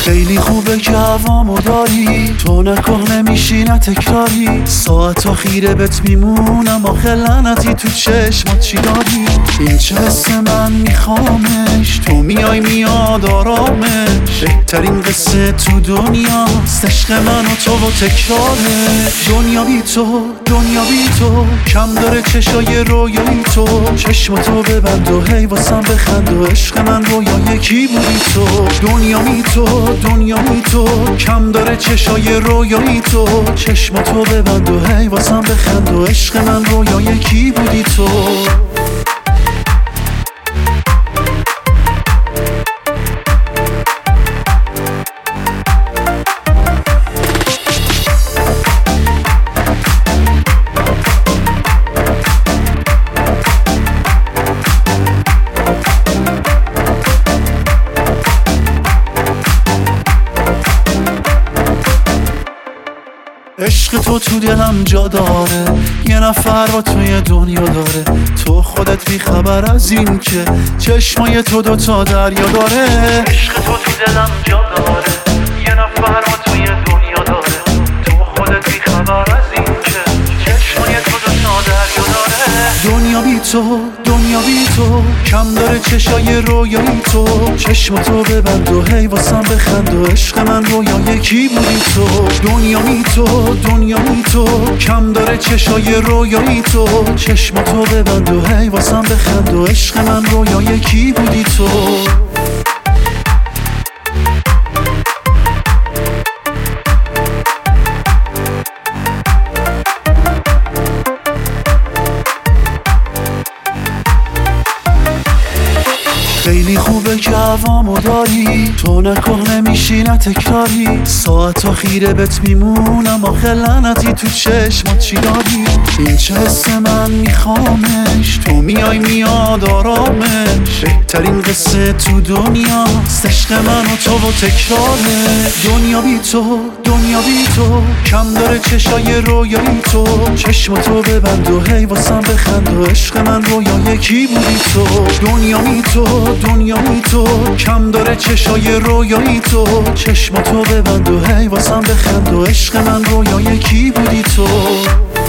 خیلی خوبه که هوامو داری، تو نکن نمیشی نه تکراری، ساعت خیره بهت میمونم آخه لعنتی تو چشمات چی داری؟ این چه حس من میخوامش، تو میای میاد آرامش، بهترین قصه تو دنیاست عشق من و تو و تکراره. دنیا بی تو، دنیا بی تو کم داره چشای رویایی تو، چشماتو ببند و هی واسم بخند و عشق من رویای کی بودی تو؟ دنیا بی تو، دنیا بی تو کم داره چشای رویایی تو، چشماتو ببند و هی واسم بخند و عشق من رویای کی بودی تو؟ عشق تو دلم جا داره، یه نفر با توی دنیا داره، تو خودت بی خبر از این که چشمای تو دوتا دریا داره. عشق تو دلم جا داره، یه نفر با توی دنیا داره، تو خودت بی خبر از این که چشمای تو دوتا دریا داره. دنیا بی تو، دنیا بی تو کم داره چشای رویایی تو، چشماتو ببند و هی واسم بخند و عشق من رویای کی بودی تو؟ دنیا بی تو، دنیا بی تو کم داره چشای رویایی تو، چشماتو ببند و هی واسم بخند و عشق من رویای کی بودی تو؟ خیلی خوبه که هوامو داری، تو نکن نمیشی نه تکراری، ساعت خیره بهت میمونم آخه لعنتی تو چشمات چی داری؟ این چه حس من میخوامش، تو میای میاد آرامش، بهترین قصه تو دنیاست عشق من و تو و تکراره. دنیا بی تو، دنیا بی تو کم داره چشای رویایی تو، چشماتو ببند و هی واسم بخند و عشق من رویای کی بودی تو؟ دنیا بی تو، دنیا بی تو کم داره چشای رویایی تو، چشماتو ببند و هی واسم بخند و عشق من رویای کی بودی تو؟